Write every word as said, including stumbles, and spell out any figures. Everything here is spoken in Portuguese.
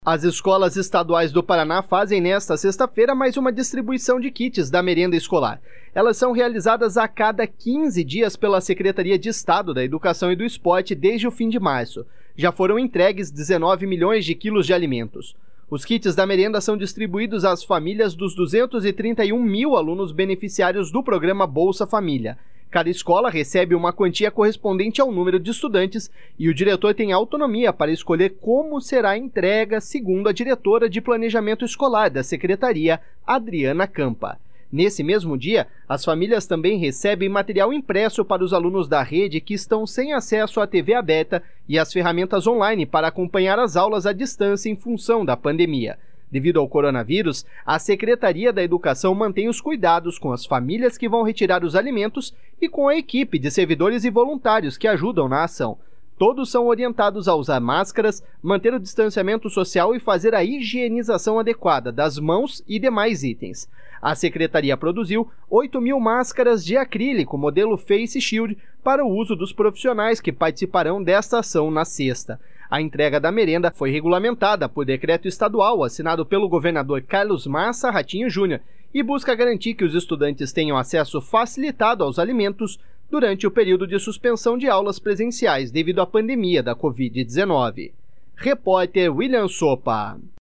As escolas estaduais do Paraná fazem nesta sexta-feira mais uma distribuição de kits da merenda escolar. Elas são realizadas a cada quinze dias pela Secretaria de Estado da Educação e do Esporte desde o fim de março. Já foram entregues dezenove milhões de quilos de alimentos. Os kits da merenda são distribuídos às famílias dos duzentos e trinta e um mil alunos beneficiários do programa Bolsa Família. Cada escola recebe uma quantia correspondente ao número de estudantes e o diretor tem autonomia para escolher como será a entrega, segundo a diretora de Planejamento Escolar da Secretaria, Adriana Campa. Nesse mesmo dia, as famílias também recebem material impresso para os alunos da rede que estão sem acesso à T V aberta e às ferramentas online para acompanhar as aulas à distância em função da pandemia. Devido ao coronavírus, a Secretaria da Educação mantém os cuidados com as famílias que vão retirar os alimentos e com a equipe de servidores e voluntários que ajudam na ação. Todos são orientados a usar máscaras, manter o distanciamento social e fazer a higienização adequada das mãos e demais itens. A Secretaria produziu oito mil máscaras de acrílico modelo Face Shield para o uso dos profissionais que participarão desta ação na sexta. A entrega da merenda foi regulamentada por decreto estadual assinado pelo governador Carlos Massa Ratinho Júnior e busca garantir que os estudantes tenham acesso facilitado aos alimentos durante o período de suspensão de aulas presenciais devido à pandemia da covid dezenove. Repórter William Sopa.